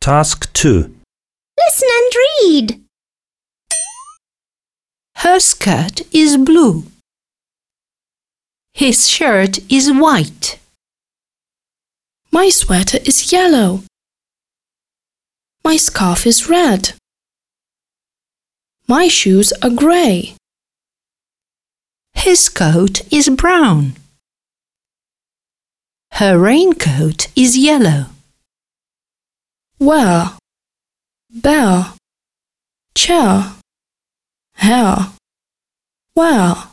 Task 2. Listen and read. Her skirt is blue. His shirt is white. My sweater is yellow. My scarf is red. My shoes are grey. His coat is brown. Her raincoat is yellow. Where? Bear. Chair. Hair. Where?